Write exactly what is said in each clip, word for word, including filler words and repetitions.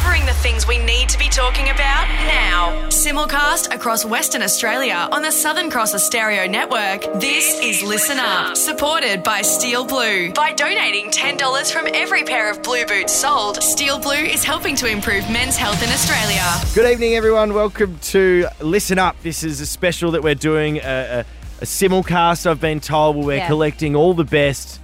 Covering the things we need to be talking about now. Simulcast across Western Australia on the Southern Cross Stereo Network. This is Listen Up, supported by Steel Blue. By donating ten dollars from every pair of blue boots sold, Steel Blue is helping to improve men's health in Australia. Good evening, everyone. Welcome to Listen Up. This is a special that we're doing, a, a, a simulcast, I've been told, where we're Yeah. collecting all the best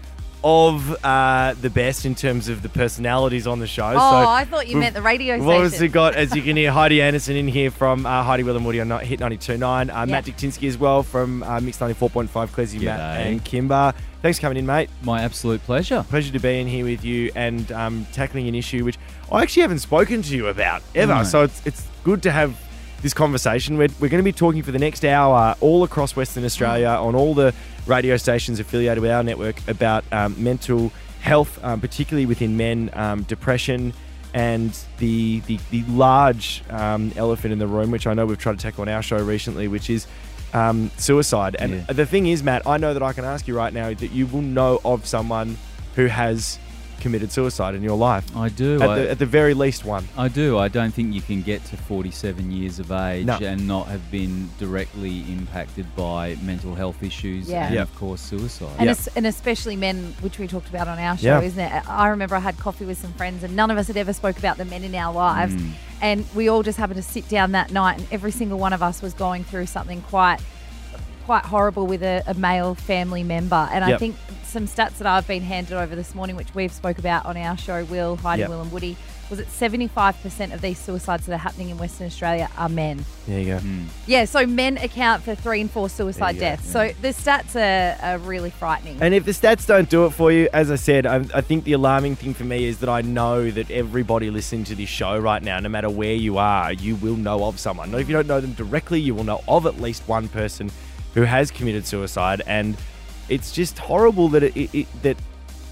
of uh, the best in terms of the personalities on the show. Oh, so I thought you we've- meant the radio We've station. obviously got, as you can hear, Heidi Anderson in here from uh, Heidi Will and Woody on Hit ninety-two point nine. Uh, Matt Diktinsky as well from uh, Mix ninety-four point five. Clezzy, Matt G'day. and Kimber. Thanks for coming in, mate. My absolute pleasure. Pleasure to be in here with you and um, tackling an issue which I actually haven't spoken to you about ever. No. So it's it's good to have this conversation. We're, we're going to be talking for the next hour all across Western Australia on all the radio stations affiliated with our network about um, mental health, um, particularly within men, um, depression, and the the, the large um, elephant in the room, which I know we've tried to tackle on our show recently, which is um, suicide. And Yeah. the thing is, Matt, I know that I can ask you right now that you will know of someone who has committed suicide in your life. I do. At, I, the, at the very least one. I do. I don't think you can get to forty-seven years of age No. and not have been directly impacted by mental health issues Yeah. and, Yeah. of course, suicide. And, Yeah. es- and especially men, which we talked about on our show, Yeah. isn't it? I remember I had coffee with some friends and none of us had ever spoke about the men in our lives. Mm. And we all just happened to sit down that night and every single one of us was going through something quite quite horrible with a, a male family member. And I Yep. think some stats that I've been handed over this morning, which we've spoke about on our show, Will, Heidi, Yep. Will and Woody, was that seventy-five percent of these suicides that are happening in Western Australia are men. There you go. Mm. Yeah, so men account for three and four suicide There you go, deaths. So the stats are, are really frightening. And if the stats don't do it for you, as I said, I, I think the alarming thing for me is that I know that everybody listening to this show right now, no matter where you are, you will know of someone. Not if you don't know them directly, you will know of at least one person who has committed suicide. And it's just horrible that it, it, it that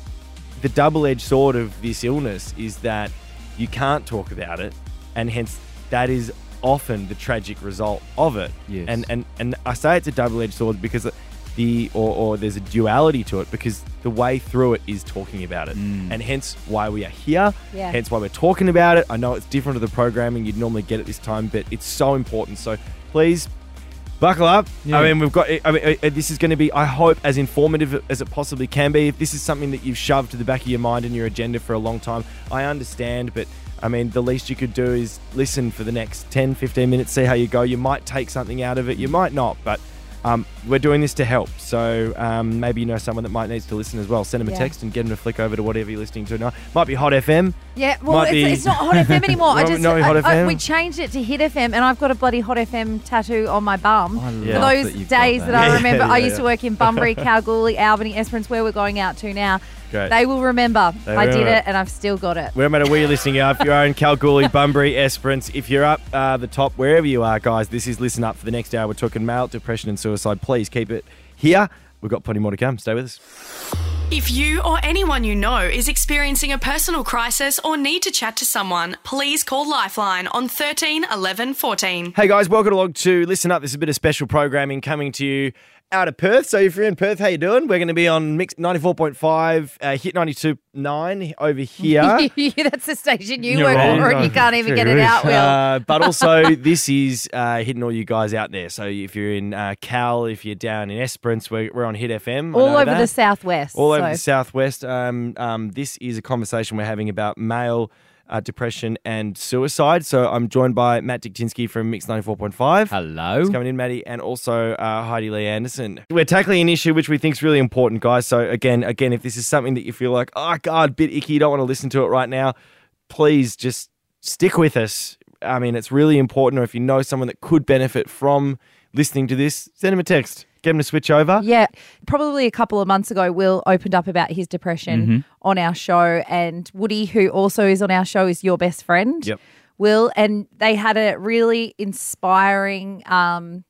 the double-edged sword of this illness is that you can't talk about it, and hence that is often the tragic result of it. Yes. And and and I say it's a double-edged sword because the or, or there's a duality to it, because the way through it is talking about it, Mm. and hence why we are here. Yeah. Hence why we're talking about it. I know it's different to the programming you'd normally get at this time, but it's so important. So please buckle up. Yeah. I mean, we've got. I mean, uh, this is going to be, I hope, as informative as it possibly can be. If this is something that you've shoved to the back of your mind and your agenda for a long time, I understand. But I mean, the least you could do is listen for the next ten, fifteen minutes, see how you go. You might take something out of it, you might not. But um, we're doing this to help. So um, maybe you know someone that might need to listen as well. Send them a Yeah. text and get them to flick over to whatever you're listening to now. Might be Hot F M. Yeah, well, Might it's, be- it's not Hot F M anymore. I No, just no Hot I- F I- M? we changed it to Hit F M, and I've got a bloody Hot F M tattoo on my bum. I For love Yeah. those that you've got days that, that. I Yeah, remember, I yeah, used yeah. to work in Bunbury, Kalgoorlie, Albany, Esperance, where we're going out to now. Great. They will remember. They I did remember. it, and I've still got it. No matter where you're listening up, if you are in Kalgoorlie, Bunbury, Esperance, if you're up uh, the top, wherever you are, guys, this is Listen Up for the next hour. We're talking male depression and suicide. Please keep it here. We've got plenty more to come. Stay with us. If you or anyone you know is experiencing a personal crisis or need to chat to someone, please call Lifeline on thirteen eleven fourteen. Hey, guys, welcome along to Listen Up. This is a bit of special programming coming to you out of Perth. So if you're in Perth, how you doing? We're going to be on Mix ninety-four point five, uh, Hit ninety-two point nine over here. That's the station you You're work right. for, and you can't even get it out, Will. Uh, but also, this is uh, hitting all you guys out there. So if you're in uh, Cal, if you're down in Esperance, we're, we're on Hit F M. I All know over that. the southwest. All over so. the southwest. Um, um, this is a conversation we're having about male uh, depression and suicide. So I'm joined by Matt Diktinsky from Mix ninety-four point five. Hello. It's coming in, Maddie, and also uh, Heidi Lee Anderson. We're tackling an issue which we think is really important, guys. So again, again, if this is something that you feel like, oh God, a bit icky, you don't want to listen to it right now, please just stick with us. I mean, it's really important. Or if you know someone that could benefit from listening to this, send them a text. Get them to switch over. Yeah, probably a couple of months ago, Will opened up about his depression Mm-hmm. on our show, and Woody, who also is on our show, is your best friend. Yep. Will, and they had a really inspiring, um,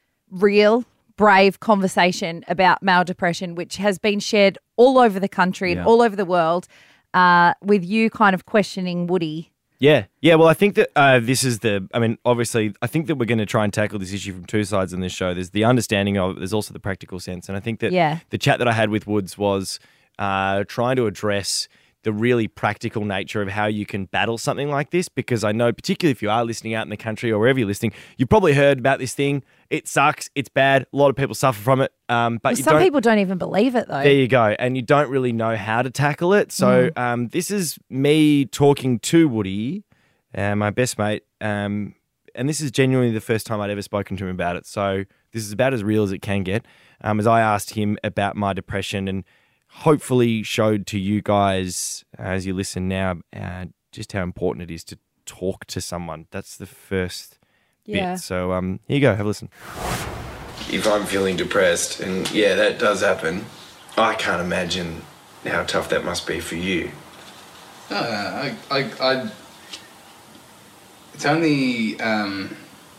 real, brave conversation about male depression, which has been shared all over the country and Yeah. all over the world, uh, with you kind of questioning Woody. Yeah. Yeah. Well, I think that uh, this is the, I mean, obviously, I think that we're going to try and tackle this issue from two sides in this show. There's the understanding of it, there's also the practical sense. And I think that Yeah. the chat that I had with Woods was uh, trying to address the really practical nature of how you can battle something like this, because I know, particularly if you are listening out in the country or wherever you're listening, you've probably heard about this thing. It sucks. It's bad. A lot of people suffer from it. Um, but Well, you some don't, people don't even believe it, though. There you go. And you don't really know how to tackle it. So um, this is me talking to Woody, uh, my best mate, um, and this is genuinely the first time I'd ever spoken to him about it. So this is about as real as it can get. Um, as I asked him about my depression and hopefully showed to you guys uh, as you listen now uh, just how important it is to talk to someone. That's the first Yeah. bit. So um, here you go. Have a listen. If I'm feeling depressed, and yeah, that does happen, I can't imagine how tough that must be for you. No, no, I, I, I, it's only, um,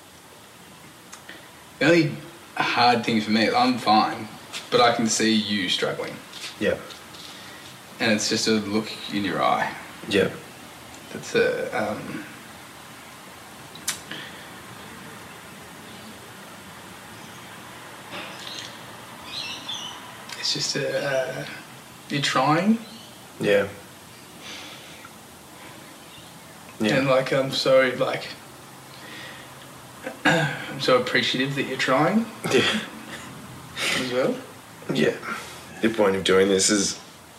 the only hard thing for me, I'm fine, but I can see you struggling. Yeah. And it's just a look in your eye. Yeah. That's a, um, it's just a, uh, you're trying. Yeah. Yeah. And like, I'm so, like, I'm so appreciative that you're trying Yeah. as well. Yeah. The point of doing this is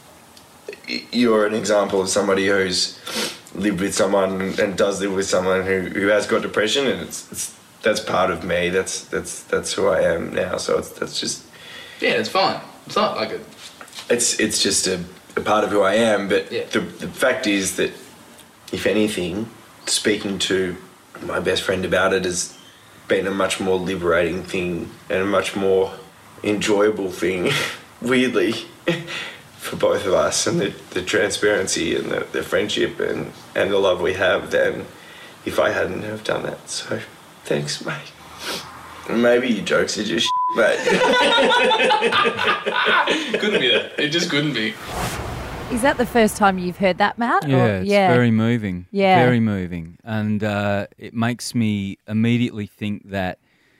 y- you're an example of somebody who's lived with someone and does live with someone who, who has got depression, and it's, it's that's part of me. That's that's that's who I am now. So it's that's just Yeah, it's fine. It's not like a, it's it's just a, a part of who I am. But Yeah. the the fact is that if anything, speaking to my best friend about it has been a much more liberating thing and a much more enjoyable thing, weirdly, for both of us, and the, the transparency and the, the friendship and, and the love we have than if I hadn't have done that. So thanks, mate. Maybe your jokes are just shit, mate. couldn't be that. It just couldn't be. Is that the first time you've heard that, Matt? Yeah, Or- it's very moving. Yeah. Very moving. And uh, it makes me immediately think that,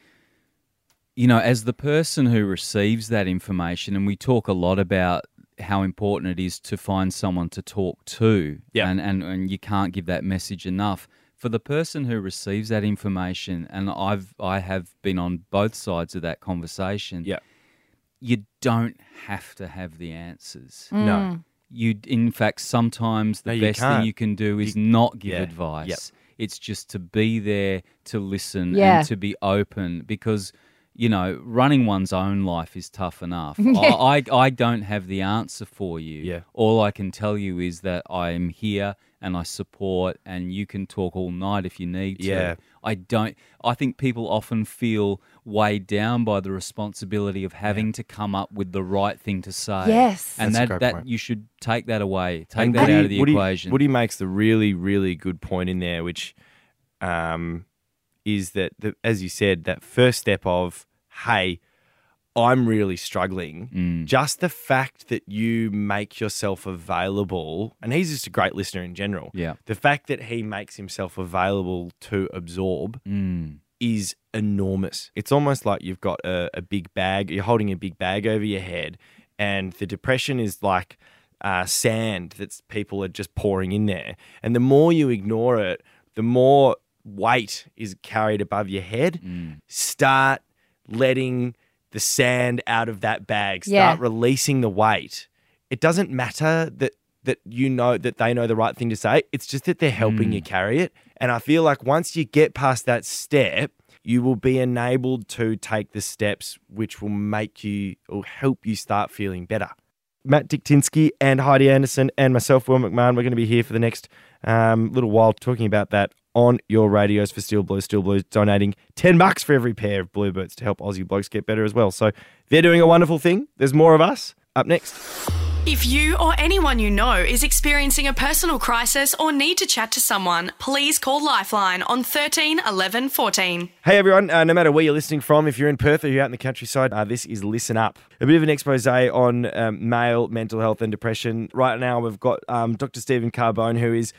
you know, as the person who receives that information, and we talk a lot about how important it is to find someone to talk to, Yeah. and, and, and you can't give that message enough. For the person who receives that information, and I've I have been on both sides of that conversation, Yeah. you don't have to have the answers. No. You, in fact, sometimes the No, you best can't. thing you can do is You- not give yeah, advice. yep. It's just to be there, to listen, Yeah. and to be open, because, you know, running one's own life is tough enough. I, I I don't have the answer for you. Yeah. All I can tell you is that I am here and I support, and you can talk all night if you need to. Yeah. I don't. I think people often feel weighed down by the responsibility of having to come up with the right thing to say. Yes. and That's a that great that point. you should take that away. Take And that Woody- out of the Woody, equation. Woody makes the really, really good point in there, which um, is that, the, as you said, that first step of, hey, I'm really struggling. Mm. Just the fact that you make yourself available, and he's just a great listener in general. Yeah. The fact that he makes himself available to absorb Mm. is enormous. It's almost like you've got a, a big bag, you're holding a big bag over your head, and the depression is like uh, sand that people are just pouring in there. And the more you ignore it, the more weight is carried above your head. Start letting the sand out of that bag. Start Yeah. releasing the weight. It doesn't matter that that you know that they know the right thing to say. It's just that they're helping you carry it. And I feel like once you get past that step, you will be enabled to take the steps which will make you or help you start feeling better. Matt Diktinsky and Heidi Anderson and myself, Will McMahon, we're going to be here for the next um, little while talking about that on your radios for Steel Blues. Steel Blues donating ten bucks for every pair of Bluebirds to help Aussie blokes get better as well. So they're doing a wonderful thing. There's more of us up next. If you or anyone you know is experiencing a personal crisis or need to chat to someone, please call Lifeline on thirteen eleven fourteen. Hey everyone, uh, no matter where you're listening from, if you're in Perth or you're out in the countryside, uh, this is Listen Up. A bit of an expose on um, male mental health and depression. Right now we've got um, Doctor Stephen Carbone, who is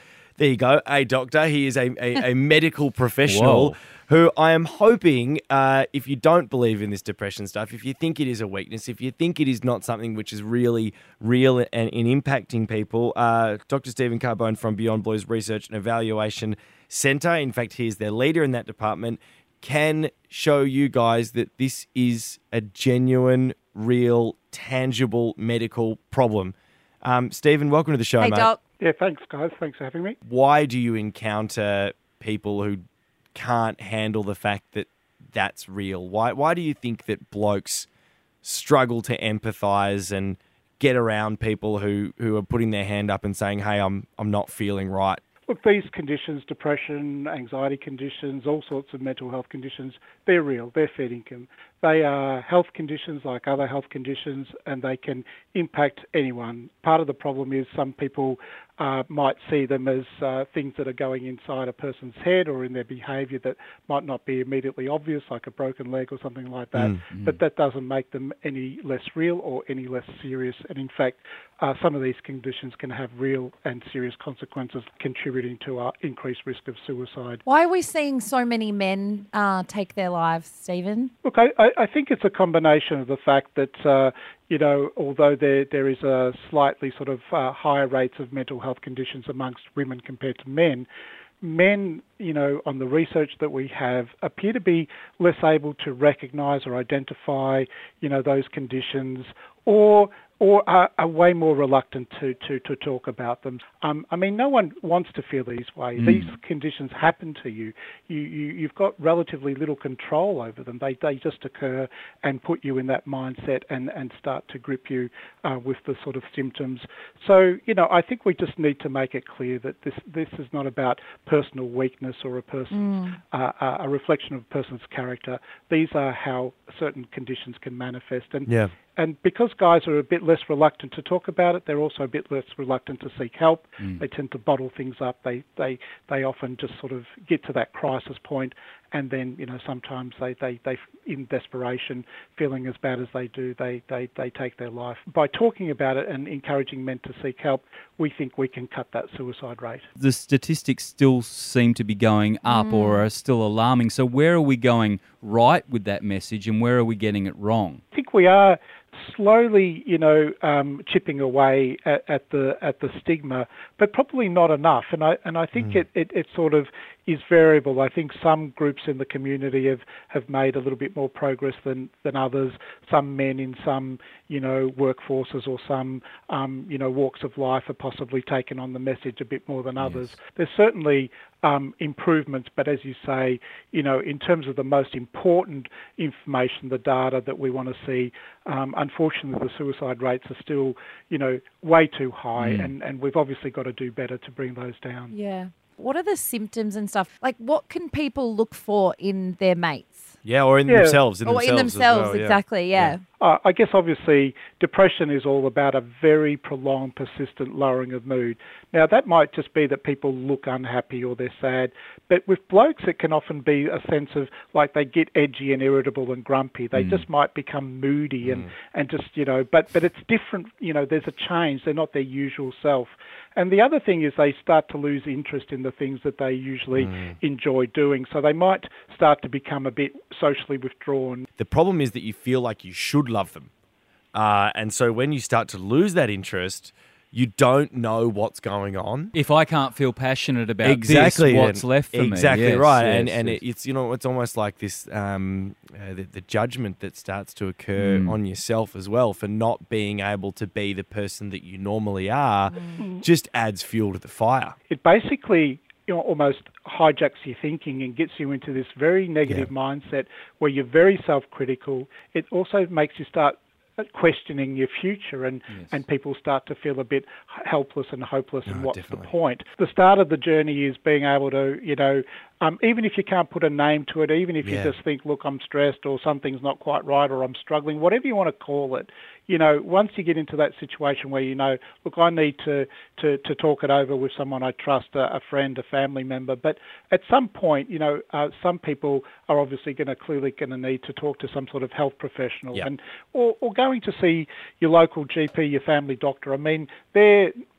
There you go, a doctor. He is a, a, a medical professional. Whoa. Who I am hoping, uh, if you don't believe in this depression stuff, if you think it is a weakness, if you think it is not something which is really real and, and impacting people, uh, Doctor Stephen Carbone from Beyond Blue's Research and Evaluation Centre, in fact, he is their leader in that department, can show you guys that this is a genuine, real, tangible medical problem. Um, Stephen, welcome to the show, Hey, mate. Doc. Yeah, thanks, guys. Thanks for having me. Why do you encounter people who can't handle the fact that that's real? Why why do you think that blokes struggle to empathise and get around people who, who are putting their hand up and saying, hey, I'm I'm not feeling right? Look, these conditions, depression, anxiety conditions, all sorts of mental health conditions, they're real. They're fair income. They are health conditions like other health conditions, and they can impact anyone. Part of the problem is some people uh, might see them as uh, things that are going inside a person's head or in their behaviour that might not be immediately obvious, like a broken leg or something like that. Mm-hmm. But that doesn't make them any less real or any less serious. And in fact, uh, some of these conditions can have real and serious consequences, contributing to our increased risk of suicide. Why are we seeing so many men uh, take their lives, Stephen? Look, I, I I think it's a combination of the fact that, uh, you know, although there there is a slightly sort of uh, higher rates of mental health conditions amongst women compared to men, men, you know, on the research that we have, appear to be less able to recognise or identify, you know, those conditions, or or are, are way more reluctant to, to, to talk about them. Um, I mean, no one wants to feel these ways. Mm. These conditions happen to you. You, you. You've got relatively little control over them. They they just occur and put you in that mindset and, and start to grip you uh, with the sort of symptoms. So, you know, I think we just need to make it clear that this, this is not about personal weakness or a person's, mm. uh, a reflection of a person's character. These are how certain conditions can manifest. And yeah. And because guys are a bit less reluctant to talk about it, they're also a bit less reluctant to seek help. Mm. They tend to bottle things up. They, they they often just sort of get to that crisis point, and then, you know, sometimes they, they, they in desperation, feeling as bad as they do, they, they, they take their life. By talking about it and encouraging men to seek help, we think we can cut that suicide rate. The statistics still seem to be going up mm. or are still alarming. So where are we going right with that message, and where are we getting it wrong? I think we are slowly, you know, um, chipping away at, at the at the stigma, but probably not enough. And I and I think mm. it, it, it sort of is variable. I think some groups in the community have, have made a little bit more progress than, than others. Some men in some, you know, workforces or some, um, you know, walks of life have possibly taken on the message a bit more than others. Yes. There's certainly um, improvements, but as you say, you know, in terms of the most important information, the data that we want to see, um, unfortunately the suicide rates are still, you know, way too high, mm. and, and we've obviously got to do better to bring those down. Yeah. What are the symptoms and stuff? Like, what can people look for in their mates? Yeah, or in yeah. themselves. In or themselves in themselves, well, yeah. exactly, yeah. yeah. Uh, I guess, obviously, depression is all about a very prolonged, persistent lowering of mood. Now, that might just be that people look unhappy or they're sad, but with blokes, it can often be a sense of, like, they get edgy and irritable and grumpy. They mm. just might become moody and, mm. and just, you know, but, but it's different, you know, there's a change. They're not their usual self. And the other thing is they start to lose interest in the things that they usually mm. enjoy doing. So they might start to become a bit socially withdrawn. The problem is that you feel like you should love them. Uh, and so when you start to lose that interest, you don't know what's going on. If I can't feel passionate about exactly, this, what's and, left for exactly me? Exactly yes, right. Yes, and and yes. It, it's, you know, it's almost like this, um, uh, the, the judgment that starts to occur mm. on yourself as well for not being able to be the person that you normally are mm. just adds fuel to the fire. It basically, you know, almost hijacks your thinking and gets you into this very negative yeah. mindset where you're very self-critical. It also makes you start questioning your future, and, yes. and people start to feel a bit helpless and hopeless, no, and what's definitely. the point? The start of the journey is being able to, you know, um, even if you can't put a name to it, even if yeah. you just think, look, I'm stressed or something's not quite right or I'm struggling, whatever you want to call it, you know, once you get into that situation where you know, look, I need to, to, to talk it over with someone I trust, a, a friend, a family member. But at some point, you know, uh, some people are obviously going to clearly going to need to talk to some sort of health professional, yep. and or, or going to see your local G P, your family doctor. I mean, they're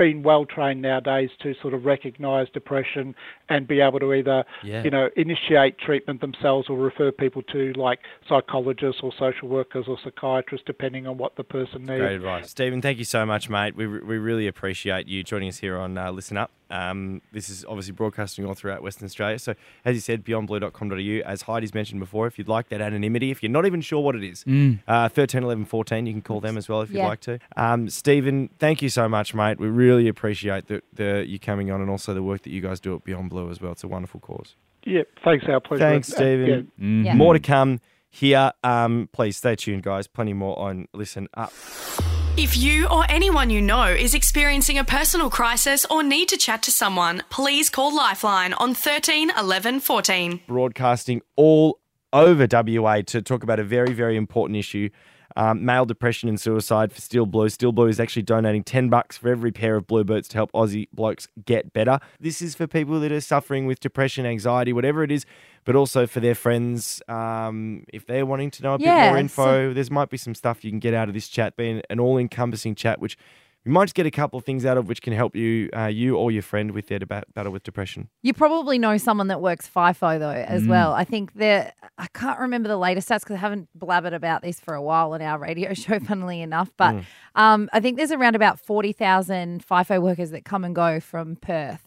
been well trained nowadays to sort of recognise depression and be able to either, Yeah. you know, initiate treatment themselves or refer people to like psychologists or social workers or psychiatrists, depending on what the person needs. Great advice. Stephen, thank you so much, mate. We, we really appreciate you joining us here on uh, Listen Up. Um, this is obviously broadcasting all throughout Western Australia. So, as you said, beyond blue dot com dot a u. As Heidi's mentioned before, if you'd like that anonymity, if you're not even sure what it is, Mm. uh, thirteen eleven fourteen, you can call them as well if you'd Yeah. like to. Um, Stephen, thank you so much, mate. We really appreciate the, the you coming on and also the work that you guys do at Beyond Blue as well. It's a wonderful cause. Yeah, thanks, our pleasure. Thanks, Uh, Stephen. yeah. Mhm. Yeah. More to come here. Um, please stay tuned, guys. Plenty more on Listen Up. If you or anyone you know is experiencing a personal crisis or need to chat to someone, please call Lifeline on thirteen eleven fourteen. Broadcasting all over W A to talk about a very, very important issue. Um, male depression and suicide for Steel Blue. Steel Blue is actually donating ten bucks for every pair of Bluebirds to help Aussie blokes get better. This is for people that are suffering with depression, anxiety, whatever it is, but also for their friends. Um, if they're wanting to know a Yeah, bit more info, so- there might be some stuff you can get out of this chat, being an all-encompassing chat, which you might just get a couple of things out of which can help you, uh, you or your friend with their deba- battle with depression. You probably know someone that works FIFO though as well. I think that I can't remember the latest stats because I haven't blabbered about this for a while on our radio show, funnily enough. But um, I think there's around about forty thousand FIFO workers that come and go from Perth.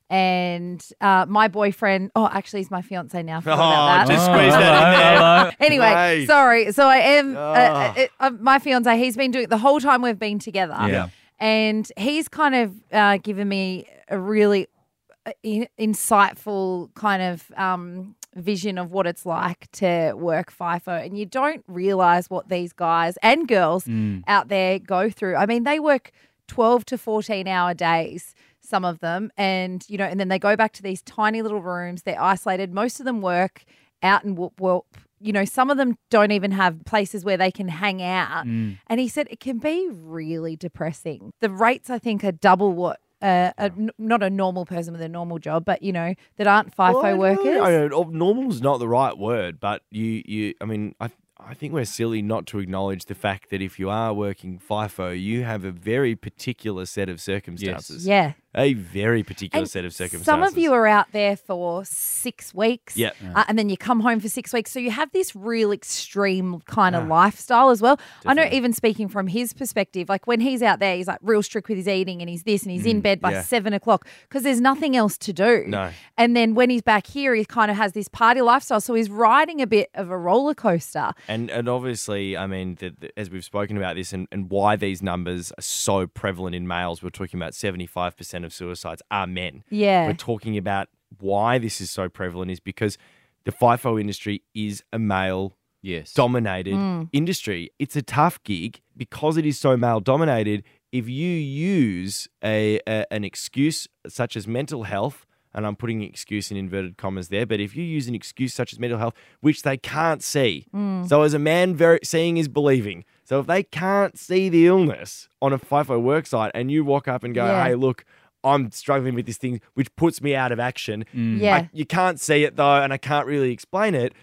And uh, my boyfriend, oh, actually, he's my fiance now. Forgot about that. just squeeze that in there. Hello. Anyway, Mate. sorry. So I am uh, Ah. uh, uh, my fiance. He's been doing the whole time we've been together. Yeah. And he's kind of uh, given me a really uh, in- insightful kind of um, vision of what it's like to work FIFO. And you don't realise what these guys and girls out there go through. I mean, they work twelve to fourteen hour days, some of them. And, you know, and then they go back to these tiny little rooms. They're isolated. Most of them work out in whoop whoop. You know, some of them don't even have places where they can hang out. And he said it can be really depressing. The rates, I think, are double what uh, a, n- not a normal person with a normal job, but, you know, that aren't FIFO Well, I workers. don't know. I don't- normal's not the right word, but you, you, I mean, I, I think we're silly not to acknowledge the fact that if you are working FIFO, you have a very particular set of circumstances. Yeah. A very particular And set of circumstances. some of you are out there for six weeks. Yeah. Uh, and then you come home for six weeks. So you have this real extreme kind of Ah, lifestyle as well. I know definitely. even speaking from his perspective, like when he's out there, he's like real strict with his eating and he's this and he's in bed by Mm, yeah. seven o'clock because there's nothing else to do. No. And then when he's back here, he kind of has this party lifestyle. So he's riding a bit of a roller coaster. And and obviously, I mean, the, the, as we've spoken about this and, and why these numbers are so prevalent in males, we're talking about seventy-five percent of suicides are men. Yeah. We're talking about why this is so prevalent is because the FIFO industry is a male Yes. dominated industry. It's a tough gig because it is so male dominated. If you use a, a an excuse such as mental health, and I'm putting excuse in inverted commas there, but if you use an excuse such as mental health, which they can't see, so as a man, very seeing is believing. So if they can't see the illness on a FIFO worksite, and you walk up and go, Yeah. "Hey, look, I'm struggling with this thing," which puts me out of action. Yeah. I, you can't see it though, and I can't really explain it.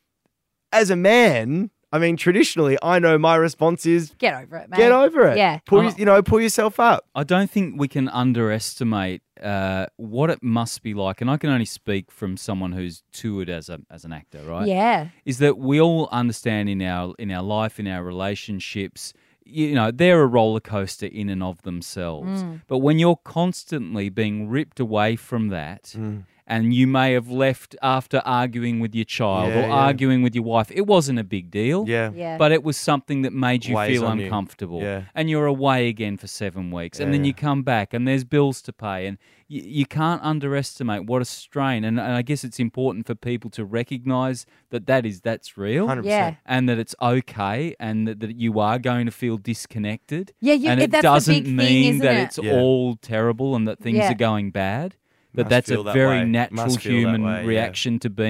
As a man, I mean, traditionally, I know my response is Get over it, man. get over it. Yeah. Pull, Oh. your- you know, pull yourself up. I don't think we can underestimate uh, what it must be like, and I can only speak from someone who's toured as a as an actor, right? Yeah. Is that we all understand in our in our life, in our relationships, you know, they're a roller coaster in and of themselves. Mm. But when you're constantly being ripped away from that, and you may have left after arguing with your child Yeah, or yeah. arguing with your wife, it wasn't a big deal. Yeah. Yeah. But it was something that made you Weighs feel on you. uncomfortable. Yeah. And you're away again for seven weeks. And Yeah, then yeah. you come back and there's bills to pay. And you, you can't underestimate what a strain. And, and I guess it's important for people to recognise that, that is, that's real. one hundred Yeah. percent. And that it's okay and that, that you are going to feel disconnected. Yeah, you- and it that's the doesn't big thing, mean isn't that it? it's Yeah. all terrible and that things Yeah. are going bad. But Must that's a feel that very way. natural Must feel that human way, yeah. reaction to being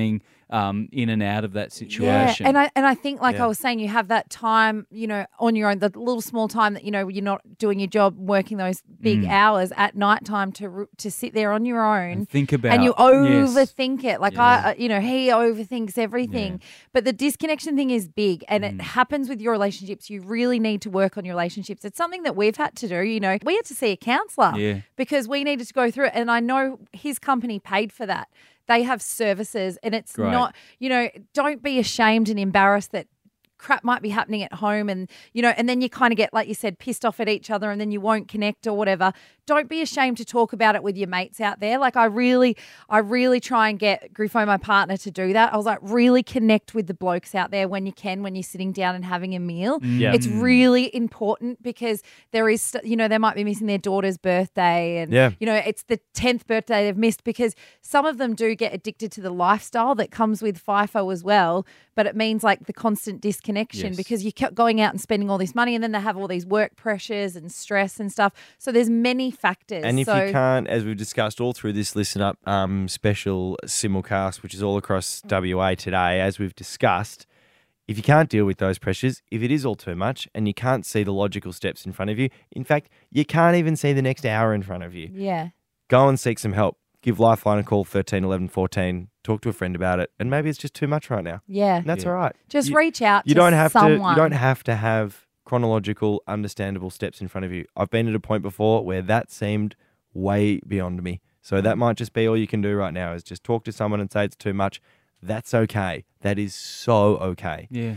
um, in and out of that Yeah, situation. and I and I think, like Yeah. I was saying, you have that time, you know, on your own, the little small time that you know you're not doing your job, working those big hours at night time to r- to sit there on your own And think about and you yes. overthink it. Like I, uh, you know, he overthinks everything, Yeah. but the disconnection thing is big, and it happens with your relationships. You really need to work on your relationships. It's something that we've had to do. You know, we had to see a counsellor Yeah. because we needed to go through it, and I know his company paid for that. They have services, and it's Great. not, you know, don't be ashamed and embarrassed that crap might be happening at home, and you know, and then you kind of get, like you said, pissed off at each other, and then you won't connect or whatever. Don't be ashamed to talk about it with your mates out there. Like I really, I really try and get Griffo, my partner, to do that. I was like, really connect with the blokes out there when you can, when you're sitting down and having a meal. Yeah. It's really important because there is, st- you know, they might be missing their daughter's birthday, and Yeah. you know, it's the tenth birthday they've missed, because some of them do get addicted to the lifestyle that comes with FIFO as well. But it means like the constant disconnection Yes. because you kept going out and spending all this money, and then they have all these work pressures and stress and stuff. So there's many factors. And if so, you can't, as we've discussed all through this Listen Up um, special simulcast, which is all across W A today, as we've discussed, if you can't deal with those pressures, if it is all too much and you can't see the logical steps in front of you, in fact, you can't even see the next hour in front of you, yeah, go and seek some help. Give Lifeline a call, thirteen eleven fourteen. Talk to a friend about it. And maybe it's just too much right now. yeah, And that's Yeah. all right. just You- reach out. You to don't have someone. to. You don't have to have chronological, understandable steps in front of you. I've been at a point before where that seemed way beyond me. So that might just be all you can do right now is just talk to someone and say it's too much. That's okay. That is so okay. Yeah.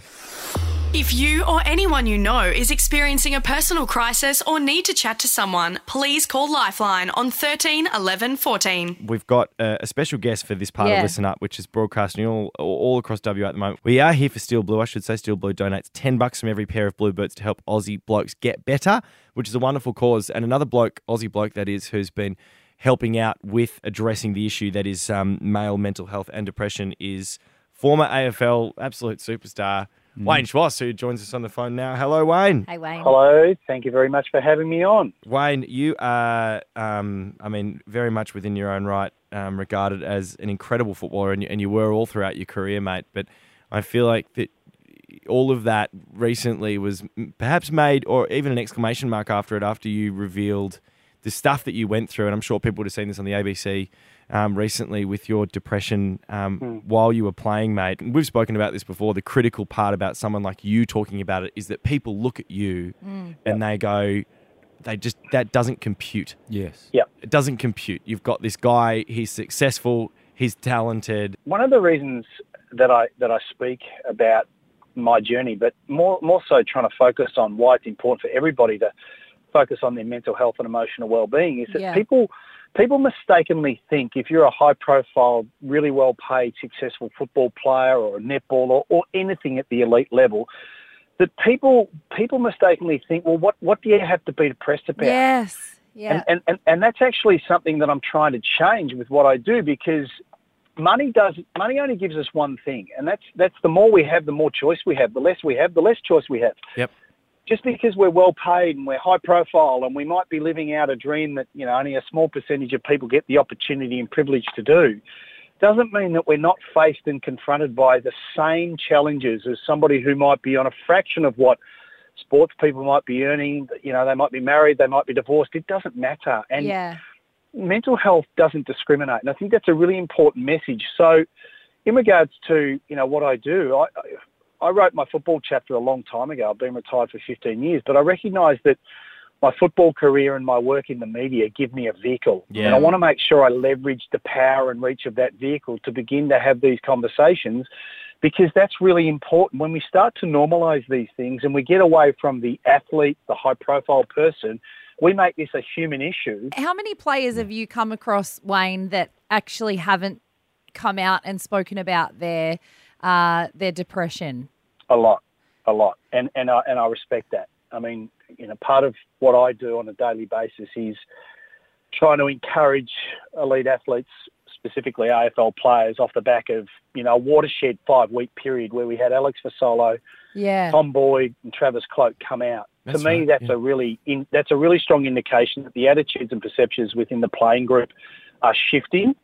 If you or anyone you know is experiencing a personal crisis or need to chat to someone, please call Lifeline on thirteen eleven fourteen. We've got a, a special guest for this part Yeah. of Listen Up, which is broadcasting all, all across W A at the moment. We are here for Steel Blue. I should say Steel Blue donates ten bucks from every pair of Bluebirds to help Aussie blokes get better, which is a wonderful cause. And another bloke, Aussie bloke that is, who's been helping out with addressing the issue that is um, male mental health and depression is former A F L absolute superstar, Wayne Schwass, who joins us on the phone now. Hello, Wayne. Hey, Wayne. Hello, thank you very much for having me on. Wayne, you are, um, I mean, very much within your own right, um, regarded as an incredible footballer, and you, and you were all throughout your career, mate. But I feel like that all of that recently was m- perhaps made, or even an exclamation mark after it, after you revealed the stuff that you went through. And I'm sure people would have seen this on the A B C um, recently with your depression um, Mm. while you were playing, mate. And we've spoken about this before. The critical part about someone like you talking about it is that people look at you and they go, they just, that doesn't compute. Yes. Yeah. It doesn't compute. You've got this guy, he's successful, he's talented. One of the reasons that I that I speak about my journey, but more more so trying to focus on why it's important for everybody to focus on their mental health and emotional well-being, is that Yeah. people people mistakenly think if you're a high-profile, really well-paid, successful football player or a netball or, or anything at the elite level, that people people mistakenly think, well, what, what do you have to be depressed about? Yes. Yeah. And, and, and, and that's actually something that I'm trying to change with what I do, because money does money only gives us one thing, and that's that's the more we have, the more choice we have. The less we have, the less choice we have. Yep. Just because we're well paid and we're high profile and we might be living out a dream that, you know, only a small percentage of people get the opportunity and privilege to do, doesn't mean that we're not faced and confronted by the same challenges as somebody who might be on a fraction of what sports people might be earning. You know, they might be married, they might be divorced. It doesn't matter. And yeah. mental health doesn't discriminate. And I think that's a really important message. So in regards to, you know, what I do, I, I wrote my football chapter a long time ago. I've been retired for fifteen years, but I recognise that my football career and my work in the media give me a vehicle. Yeah. And I want to make sure I leverage the power and reach of that vehicle to begin to have these conversations, because that's really important. When we start to normalise these things and we get away from the athlete, the high-profile person, we make this a human issue. How many players have you come across, Wayne, that actually haven't come out and spoken about their uh, their depression? A lot, a lot. And, and, I, and I respect that. I mean, you know, part of what I do on a daily basis is trying to encourage elite athletes, specifically A F L players, off the back of, you know, a watershed five-week period where we had Alex Fasolo, Yeah. Tom Boyd and Travis Cloke come out. That's to me, right, that's yeah. a really in, that's a really strong indication that the attitudes and perceptions within the playing group are shifting.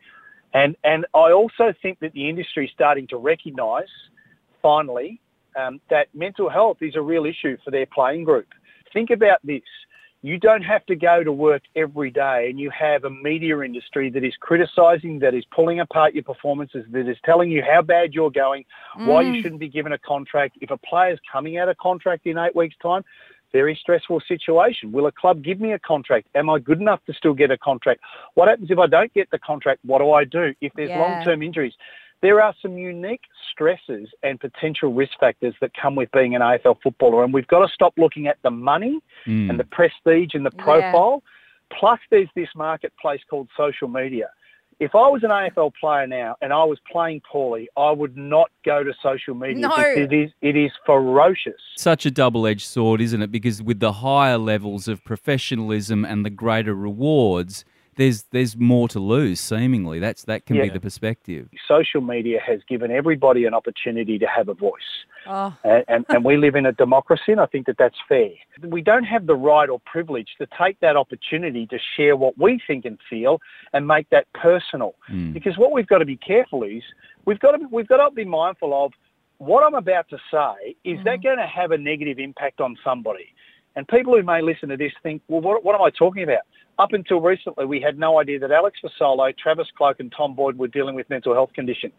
And and I also think that the industry is starting to recognise, finally, um, that mental health is a real issue for their playing group. Think about this. You don't have to go to work every day and you have a media industry that is criticising, that is pulling apart your performances, that is telling you how bad you're going, mm. why you shouldn't be given a contract. If a player's coming out of contract in eight weeks' time, very stressful situation. Will a club give me a contract? Am I good enough to still get a contract? What happens if I don't get the contract? What do I do? If there's Yeah. long-term injuries, there are some unique stresses and potential risk factors that come with being an A F L footballer, and we've got to stop looking at the money Mm. and the prestige and the profile. Plus, there's this marketplace called social media. If I was an A F L player now and I was playing poorly, I would not go to social media. No. because It is, it is ferocious. Such a double-edged sword, isn't it? Because with the higher levels of professionalism and the greater rewards, there's there's more to lose, seemingly. That's That can be Yeah. the perspective. Social media has given everybody an opportunity to have a voice. Oh. And, and, and we live in a democracy, and I think that that's fair. We don't have the right or privilege to take that opportunity to share what we think and feel and make that personal. Mm. Because what we've got to be careful is we've got to be, we've got to be mindful of what I'm about to say. Is that going to have a negative impact on somebody? And people who may listen to this think, well, what, what am I talking about? Up until recently, we had no idea that Alex Fasolo, Travis Cloke and Tom Boyd were dealing with mental health conditions.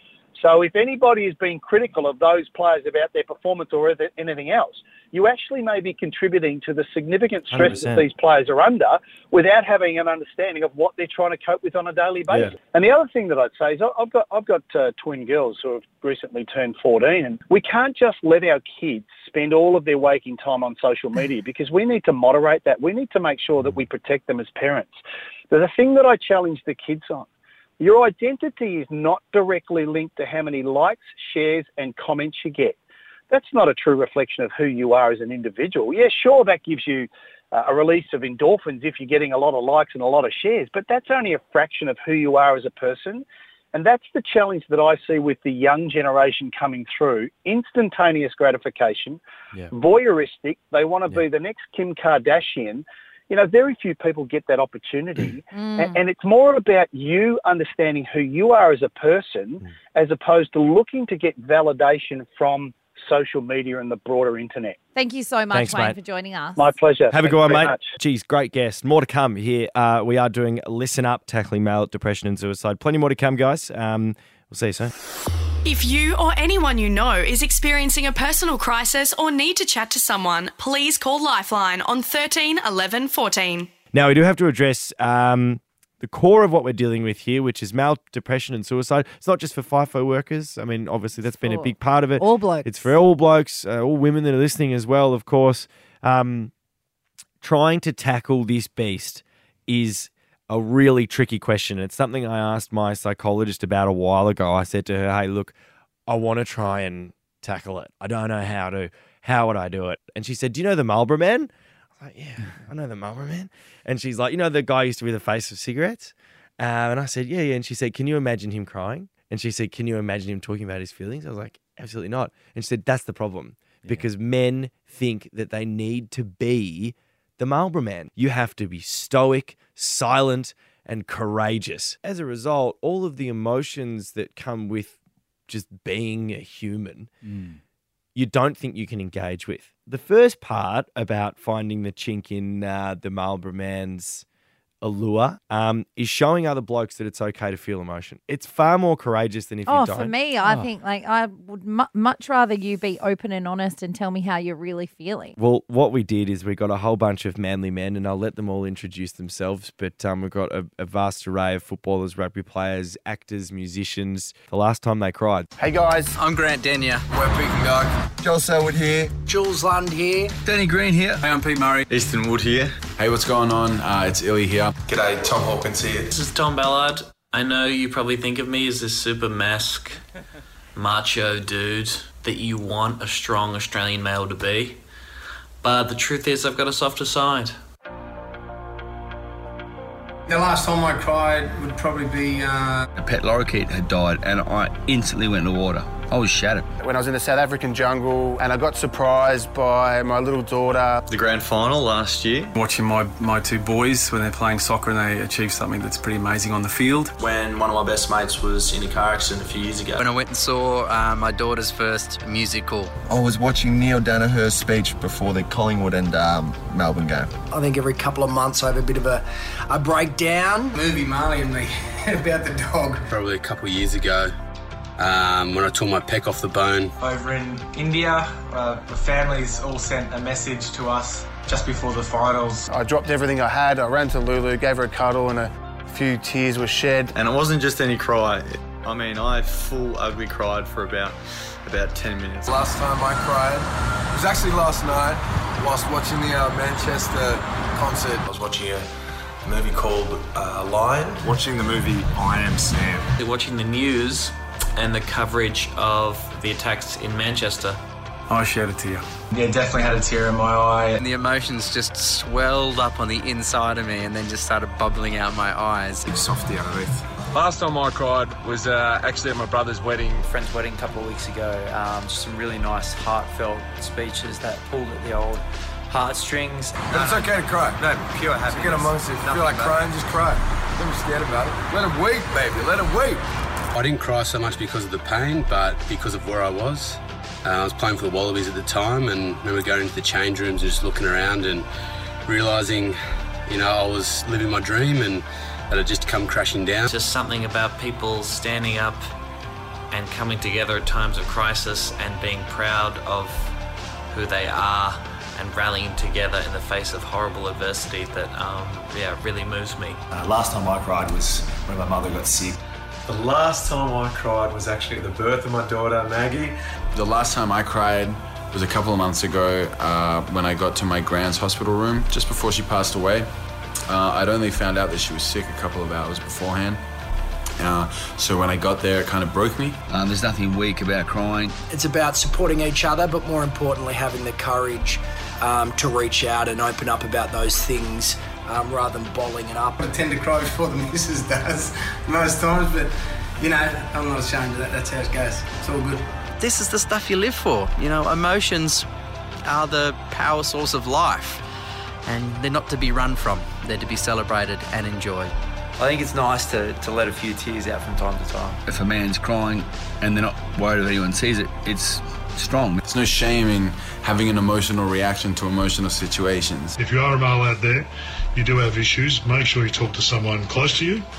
So if anybody is being critical of those players about their performance or anything else, you actually may be contributing to the significant stress one hundred percent. that these players are under without having an understanding of what they're trying to cope with on a daily basis. Yeah. And the other thing that I'd say is I've got I've got uh, twin girls who have recently turned fourteen, and we can't just let our kids spend all of their waking time on social media because we need to moderate that. We need to make sure that we protect them as parents. There's a thing that I challenge the kids on. Your identity is not directly linked to how many likes, shares and comments you get. That's not a true reflection of who you are as an individual. Yeah, sure, that gives you uh, a release of endorphins if you're getting a lot of likes and a lot of shares, but that's only a fraction of who you are as a person. And that's the challenge that I see with the young generation coming through. Instantaneous gratification, Yeah. voyeuristic. They want to Yeah. be the next Kim Kardashian. You know, very few people get that opportunity. And, and it's more about you understanding who you are as a person Mm. as opposed to looking to get validation from social media and the broader internet. Thank you so much, Thanks, Wayne, mate. for joining us. My pleasure. Have a Thanks good one, very mate. much. Geez, great guest. More to come here. Uh, we are doing Listen Up, tackling male depression and suicide. Plenty more to come, guys. Um, we'll see you soon. If you or anyone you know is experiencing a personal crisis or need to chat to someone, please call Lifeline on thirteen eleven fourteen. Now, we do have to address um, the core of what we're dealing with here, which is male depression and suicide. It's not just for FIFO workers. I mean, obviously, that's been a for big part of it. all blokes. It's for all blokes, uh, all women that are listening as well, of course. Um, trying to tackle this beast is a really tricky question. It's something I asked my psychologist about a while ago. I said to her, hey, look, I want to try and tackle it. I don't know how to. How would I do it? And she said, do you know the Marlboro Man? I was like, yeah, I know the Marlboro Man. And she's like, you know the guy who used to be the face of cigarettes? Uh, and I said, yeah, yeah. And she said, can you imagine him crying? And she said, can you imagine him talking about his feelings? I was like, absolutely not. And she said, that's the problem. Because men think that they need to be the Marlboro Man. You have to be stoic, silent, and courageous. As a result, all of the emotions that come with just being a human, Mm. you don't think you can engage with. The first part about finding the chink in uh, the Marlboro Man's allure um, is showing other blokes that it's okay to feel emotion. It's far more courageous than if Oh, you don't. for me, I Oh. think like I would mu- much rather you be open and honest and tell me how you're really feeling. Well, what we did is we got a whole bunch of manly men, and I'll let them all introduce themselves. But um, we've got a, a vast array of footballers, rugby players, actors, musicians. The last time they cried. Hey guys, I'm Grant Denyer. we're Peakengark. Joel Selwood here. Jules Lund here. Danny Green here. Hey, I'm Pete Murray. Easton Wood here. Hey, what's going on? Uh, it's Illy here. G'day, Tom Hawkins here. This is Tom Ballard. I know you probably think of me as this super mask, macho dude that you want a strong Australian male to be. But the truth is I've got a softer side. The last time I cried would probably be... Uh... A pet lorikeet had died and I instantly went in the water. I was shattered. When I was in the South African jungle and I got surprised by my little daughter. The grand final last year. Watching my, my two boys when they're playing soccer and they achieve something that's pretty amazing on the field. When one of my best mates was in a car accident a few years ago. When I went and saw uh, my daughter's first musical. I was watching Neil Danaher's speech before the Collingwood and um, Melbourne game. I think every couple of months I have a bit of a, a breakdown. Movie Marley and me about the dog. Probably a couple of years ago. Um, when I tore my pec off the bone. Over in India, uh, the families all sent a message to us just before the finals. I dropped everything I had. I ran to Lulu, gave her a cuddle, and a few tears were shed. And it wasn't just any cry. I mean, I full ugly cried for about about ten minutes. Last time I cried was actually last night whilst watching the uh, Manchester concert. I was watching a movie called uh, Lion. Watching the movie I Am Sam. Watching the news and the coverage of the attacks in Manchester. I shed a tear. Yeah, definitely had a tear in my eye. And the emotions just swelled up on the inside of me and then just started bubbling out my eyes. It's softy underneath. Last time I cried was uh, actually at my brother's wedding. Friend's wedding a couple of weeks ago. Um, just some really nice, heartfelt speeches that pulled at the old heartstrings. But it's okay to cry. No, pure happiness. So get amongst it. If you feel like crying, just cry. Don't be scared about it. Let it weep, baby. Let it weep. I didn't cry so much because of the pain, but because of where I was. Uh, I was playing for the Wallabies at the time, and I remember going into the change rooms and just looking around and realising, you know, I was living my dream and that had just come crashing down. Just something about people standing up and coming together at times of crisis and being proud of who they are and rallying together in the face of horrible adversity that, um, yeah, really moves me. Uh, last time I cried was when my mother got sick. The last time I cried was actually at the birth of my daughter, Maggie. The last time I cried was a couple of months ago uh, when I got to my grand's hospital room just before she passed away. Uh, I'd only found out that she was sick a couple of hours beforehand. Uh, so when I got there, it kind of broke me. Um, there's nothing weak about crying. It's about supporting each other, but more importantly, having the courage um, to reach out and open up about those things um, rather than bottling it up. I tend to cry before the missus does most times, but, you know, I'm not ashamed of that. That's how it goes. It's all good. This is the stuff you live for. You know, emotions are the power source of life, and they're not to be run from. They're to be celebrated and enjoyed. I think it's nice to, to let a few tears out from time to time. If a man's crying and they're not worried if anyone sees it, it's strong. There's no shame in having an emotional reaction to emotional situations. If you are a male out there, you do have issues, make sure you talk to someone close to you,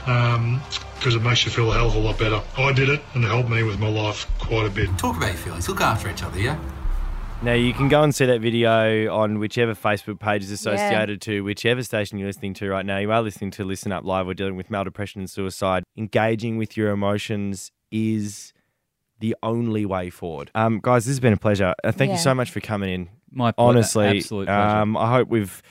um, because it makes you feel a hell of a lot better. I did it, and it helped me with my life quite a bit. Talk about your feelings. Look after each other, yeah? Now, you can go and see that video on whichever Facebook page is associated yeah. to whichever station you're listening to right now. You are listening to Listen Up Live. We're dealing with maldepression and suicide. Engaging with your emotions is the only way forward. Um, guys, this has been a pleasure. Uh, thank yeah. you so much for coming in. My pleasure. Honestly, absolute pleasure. Um, I hope we've...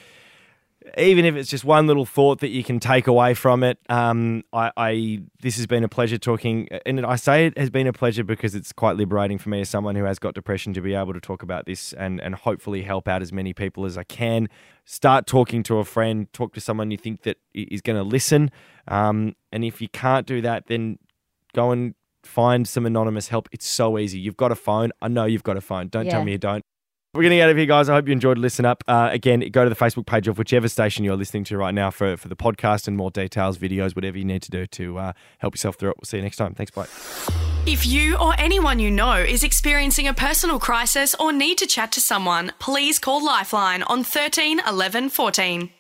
Even if it's just one little thought that you can take away from it, um, I, I this has been a pleasure talking. And I say it has been a pleasure because it's quite liberating for me as someone who has got depression to be able to talk about this and, and hopefully help out as many people as I can. Start talking to a friend, talk to someone you think that is going to listen. Um, and if you can't do that, then go and find some anonymous help. It's so easy. You've got a phone. I know you've got a phone. Don't Yeah. tell me you don't. We're going to get out of here, guys. I hope you enjoyed Listen Up. Uh, again, go to the Facebook page of whichever station you're listening to right now for, for the podcast and more details, videos, whatever you need to do to uh, help yourself through it. We'll see you next time. Thanks, bye. If you or anyone you know is experiencing a personal crisis or need to chat to someone, please call Lifeline on thirteen eleven fourteen.